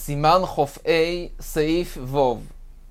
סימן חופאי סעיף ווב.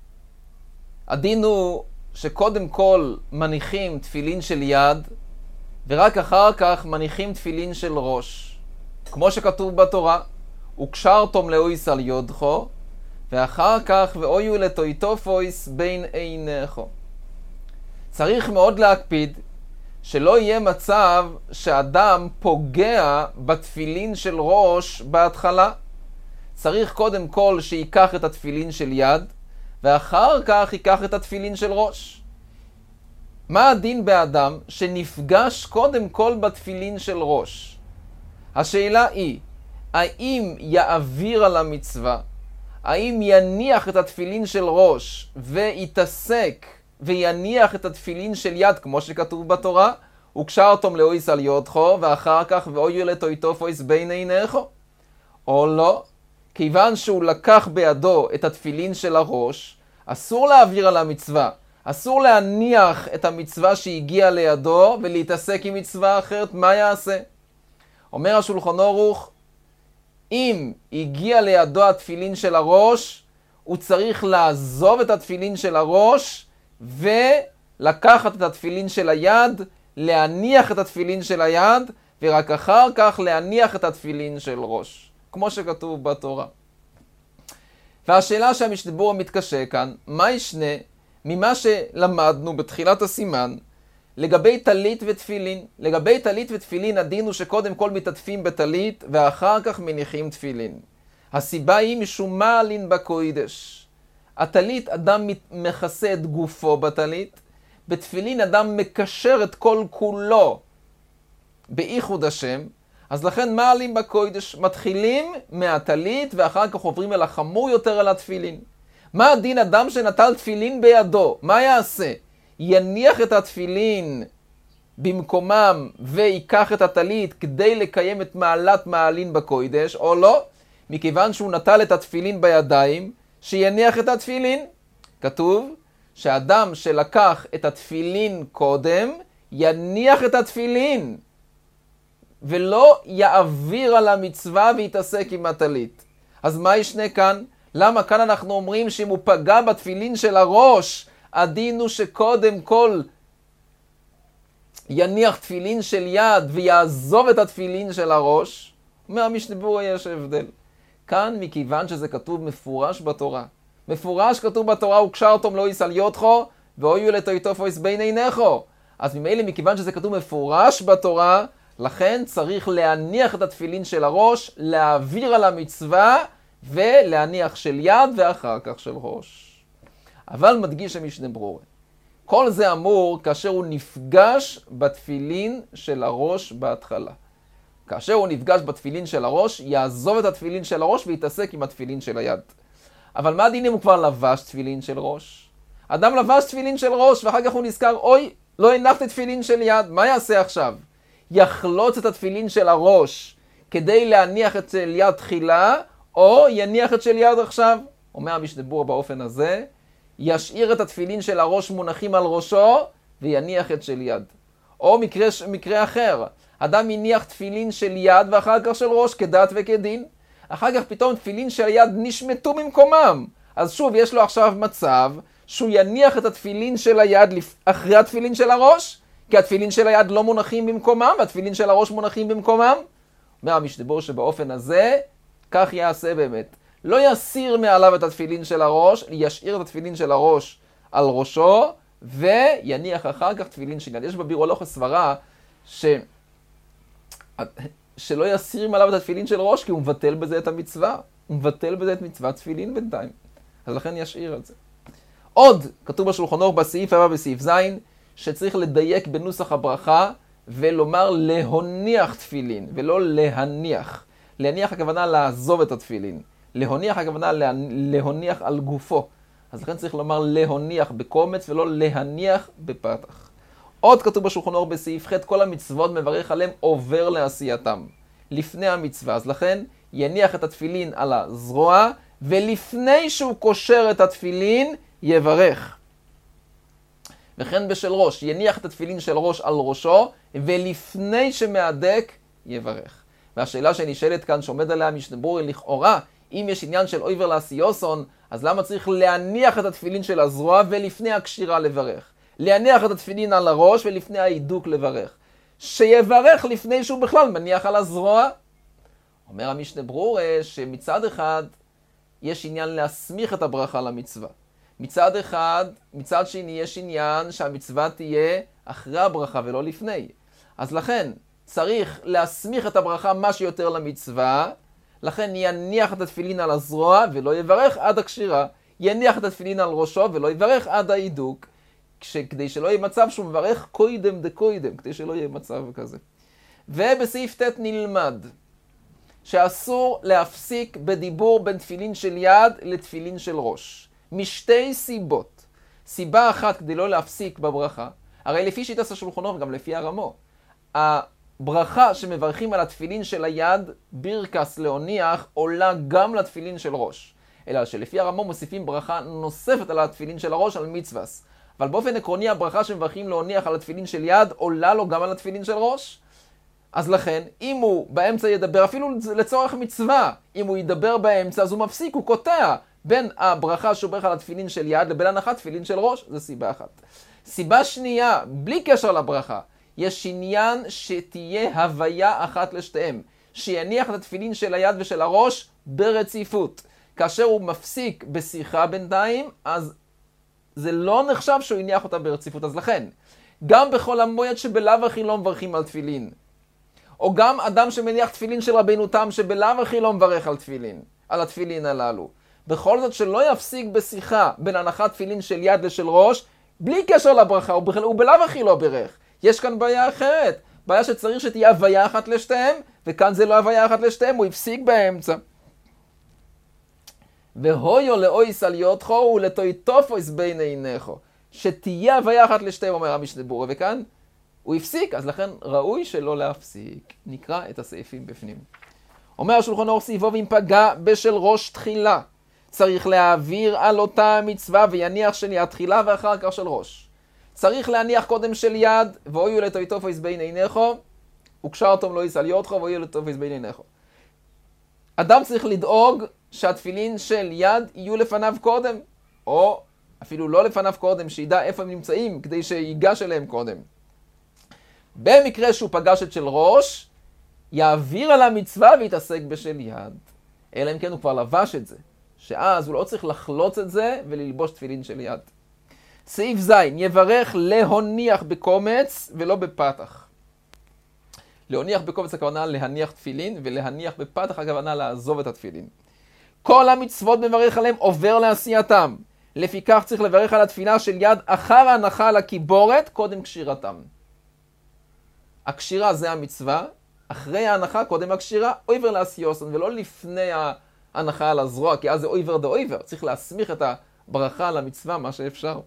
הדין הוא שקודם כל מניחים תפילין של יד, ורק אחר כך מניחים תפילין של ראש. כמו שכתוב בתורה, וקשרתם לאויס על יודכו, ואחר כך ואויו לטויטופויס בין עיניכו. צריך מאוד להקפיד שלא יהיה מצב שאדם פוגע בתפילין של ראש בהתחלה. צריך קודם כל שיקח את התפילין של יד, ואחר כך ייקח את התפילין של ראש. מה הדין באדם שנפגש קודם כל בתפילין של ראש? השאלה היא, האם יעביר על המצווה? האם יניח את התפילין של ראש ויתעסק ויניח את התפילין של יד, כמו שכתוב בתורה, וקשרתם לאויס על יודכו, ואחר כך ואויו לטויטופויס בין עיניכו? או לא? כיוון שהוא לקח בידו את התפילין של הראש, אסור להעביר על המצווה. אסור להניח את המצווה שהגיעה לידו ולהתעסק עם מצווה אחרת. מה יעשה? אומר השולחן ערוך, אם הגיע לידו התפילין של הראש, הוא צריך לעזוב את התפילין של הראש ולקחת את התפילין של היד, להניח את התפילין של היד, ורק אחר כך להניח את התפילין של ראש, כמו שכתוב בתורה. והשאלה שהמשנה ברורה מתקשה כאן, מה ישנה ממה שלמדנו בתחילת הסימן לגבי טלית ותפילין? לגבי טלית ותפילין הדין הוא שקודם כל מתעטפים בטלית ואחר כך מניחים תפילין. הסיבה היא משום מעלין בקודש. הטלית אדם מכסה את גופו בטלית, בתפילין אדם מקשר את כל כולו בייחוד השם, אז לכן מעלים בקודש, מתחילים מהטלית ואחר כך עוברים אל החמור יותר אל התפילין. מה הדין אדם שנטל תפילין בידו? מה יעשה? יניח את התפילין במקומם ויקח את הטלית כדי לקיים את מעלת מעלין בקודש, או לא? מכיוון שהוא נטל את התפילין בידיים, שיניח את התפילין. כתוב שאדם שלקח את התפילין קודם, יניח את התפילין, ולא יעביר על המצווה ויתעסק עם הטלית. אז מה ישנה כאן? למה כאן אנחנו אומרים שאם הוא פגע בתפילין של הראש, הדין הוא שקודם כל יניח תפילין של יד ויעזוב את התפילין של הראש? אומר המשנה ברורה יש הבדל. כאן מכיוון שזה כתוב מפורש בתורה. מפורש כתוב בתורה, וקשרתם לאויס על יודכו, ואויו לטויטופויס בין עיניכו. אז ממילא מכיוון שזה כתוב מפורש בתורה, לכן צריך להניח את התפילין של הראש, להעביר על המצווה, ולהניח של יד ואחר כך של ראש. אבל מדגיש המשנה ברורה, כל זה אמור כאשר הוא נפגש בתפילין של הראש בהתחלה. כאשר הוא נפגש בתפילין של הראש, יעזוב את התפילין של הראש ויתעסק עם התפילין של היד. אבל מה הדין אם הוא כבר לבש תפילין של ראש? אדם לבש תפילין של ראש ואחר כך הוא נזכר, אוי, לא הנחתי תפילין של יד, מה יעשה עכשיו? יחלוץ את התפילין של הראש כדי להניח את של יד תחילה, או יניח את של יד עכשיו? אומר המשנה ברורה באופן הזה, ישאיר את התפילין של הראש מונחים על ראשו, ויניח את של יד. או מקרה אחר, אדם יניח תפילין של יד ואחר כך של ראש, כדת וכדין. אחר כך פתאום תפילין של יד נשמטו ממקומם. אז שוב, יש לו עכשיו מצב שהוא יניח את התפילין של היד אחרי התפילין של הראש, כי התפילין של היד לא מונחים במקומם, והתפילין של הראש מונחים במקומם. אומר המשנה ברורה שבאופן הזה, כך יעשה באמת. לא יסיר מעליו את התפילין של הראש, ישאיר את התפילין של הראש על ראשו, ויניח אחר כך תפילין של יד. יש בביאור הלכה סברה שלא יסיר מעליו את התפילין של ראש, כי הוא מבטל בזה את המצווה. הוא מבטל בזה את מצוות תפילין בינתיים. אז לכן ישאיר את זה. עוד, כתוב בשולחן ערוך בסעיף הבא בסעיף ז', שצריך לדייק בנוסח הברכה, ולומר להוניח תפילין, ולא להניח. להניח הכוונה לעזוב את התפילין. להוניח הכוונה להוניח על גופו. אז לכן צריך לומר להוניח בקומץ ולא להניח בפתח. עוד כתוב בשולחן ערוך בסעיף ח' כל המצוות מברך עליהם עובר לעשייתם. לפני המצווה. אז לכן יניח את התפילין על הזרוע, ולפני שהוא קושר את התפילין יברך. וכן בשל ראש, יניח את התפילין של ראש על ראשו, ולפני שמהדק יברך. והשאלה שנשאלת כאן שעומד עליה המשנה ברורה, לכאורה, אם יש עניין של אויבר לעשיוסון, אז למה צריך להניח את התפילין של הזרוע ולפני הקשירה לברך? להניח את התפילין על הראש ולפני ההידוק לברך. שיברך לפני שהוא בכלל מניח על הזרוע. אומר המשנה ברורה שמצד אחד יש עניין להסמיך את הברכה למצווה. מצד שני יש עניין שהמצווה תהיה אחרי הברכה ולא לפני. אז לכן צריך להסמיך את הברכה מה שיותר למצווה, לכן יניח את התפילין על הזרוע ולא יברך עד הקשירה, יניח את התפילין על ראשו ולא יברך עד ההידוק, כדי שלא יהיה מצב שהוא מברך קוידם דקוידם, כדי שלא יהיה מצב כזה. ובסעיף ט' נלמד שאסור להפסיק בדיבור בין תפילין של יד לתפילין של ראש. משתי סיבות. סיבה אחת כדי לא להפסיק בברכה, הרי לפי שיטת השולחן ערוך וגם לפי הרמו, הברכה שמברכים על התפילין של היד, בירקס להוניח, עולה גם לתפילין של ראש. אלא שלפי הרמו מוסיפים ברכה נוספת על התפילין של הראש על מצווס. אבל באופן עקרוני הברכה שמברכים להוניח על התפילין של יד עולה לו גם על התפילין של ראש. אז לכן, אם הוא באמצע ידבר, אפילו לצורך מצווה, אם הוא ידבר באמצע, אז הוא מפסיק, הוא קוטע בין הברכה שהוא ברך על התפילין של יד לבין הנחת תפילין של ראש. זו סיבה אחת. סיבה שנייה, בלי קשר לברכה, יש עניין שתהיה הוויה אחת לשתיהם, שיניח את התפילין של היד ושל הראש ברציפות. כאשר הוא מפסיק בשיחה בינתיים, אז זה לא נחשב שהוא יניח אותה ברציפות. אז לכן, גם בכל המועד שבלאו הכי לא מברכים על תפילין, או גם אדם שמניח תפילין של רבינו תם שבלאו הכי לא מברך על התפילין הללו, בכל זאת שלא יפסיק בשיחה בין הנחת תפילין של יד לשל ראש, בלי קשר לברכה, הוא בלאו הכי לא ברך. יש כאן בעיה אחרת, בעיה שצריך שתהיה הוויה אחת לשתיהם, וכאן זה לא הוויה אחת לשתיהם, הוא הפסיק באמצע. והויו לאויס על יודחו ולתויטופויס בין עיניכו. שתהיה הוויה אחת לשתיהם, אומר המשנה ברורה, וכאן הוא הפסיק, אז לכן ראוי שלא להפסיק. נקרא את הסעיפים בפנים. אומר השולחן ערוך סעיפו, ואם פגע בשל ראש תחילה, צריך להעביר על אותה המצווה ויניח של יד תחילה ואחר כך של ראש. צריך להניח קודם של יד, ואויו לתויטופויס בין עיניכו, וקשרתם לא יסל יודחו, ואויו לתויטופויס בין עיניכו. אדם צריך לדאוג שהתפילין של יד יהיו לפניו קודם, או אפילו לא לפניו קודם, שידע איפה הם נמצאים, כדי שיגש אליהם קודם. במקרה שהוא פגש את של ראש, יעביר על המצווה ויתעסק בשל יד. אלא אם כן הוא כבר לבש את זה, שאז הוא לא צריך לחלוץ את זה וללבוש תפילין של יד. סעיף ז', יברך להוניח בקומץ ולא בפתח. להוניח בקומץ הכוונה להניח תפילין, ולהניח בפתח הכוונה לעזוב את התפילין. כל המצוות מברך עליהם עובר לעשייתם. לפיכך צריך לברך על התפילה של יד אחר ההנחה על הקיבורת, קודם קשירתם. הקשירה זה המצווה, אחרי ההנחה קודם הקשירה, אויבר לעשיוסון, ולא לפני ההנחה על הזרוע, כי אז זה אויבר דה אויבר. צריך להסמיך את הברכה על המצווה, מה שאפשר.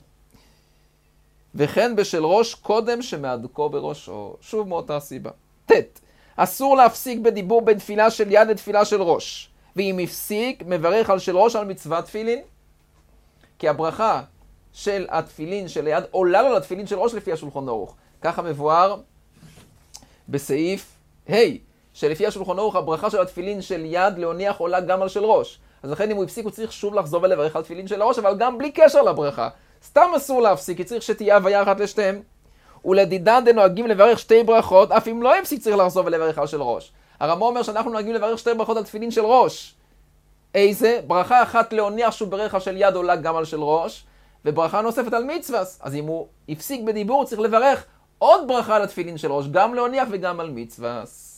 וכן בשל ראש קודם שמהדקו בראשו. שוב מאותה סיבה. ט' אסור להפסיק בדיבור בין תפילה של יד לתפילה של ראש. ואם הפסיק, מברך על של ראש על מצוות תפילין. כי הברכה של התפילין של יד עולה לו לתפילין של ראש לפי השולחן ערוך. ככה מבואר בסעיף ה' שלפי השולחן ערוך הברכה של התפילין של יד להוניח עולה גם על של ראש. אז לכן אם הוא הפסיק הוא צריך שוב לחזור ולברך על תפילין של הראש, אבל גם בלי קשר לברכה. סתם אסור להפסיק, כי צריך שתהיה הוויה אחת לשתיהם. ולדידן דנוהגים לברך שתי ברכות, אף אם לא הפסיק צריך לחזור ולברך על של ראש. הרמ"א אומר שאנחנו נוהגים לברך שתי ברכות על תפילין של ראש. איזה? ברכה אחת להוניח שהוא ברך של יד עולה גם על של ראש, וברכה נוספת על מצווס. אז אם הוא הפסיק בדיבור, הוא צריך לברך עוד ברכה על התפילין של ראש, גם להוניח וגם על מצווס.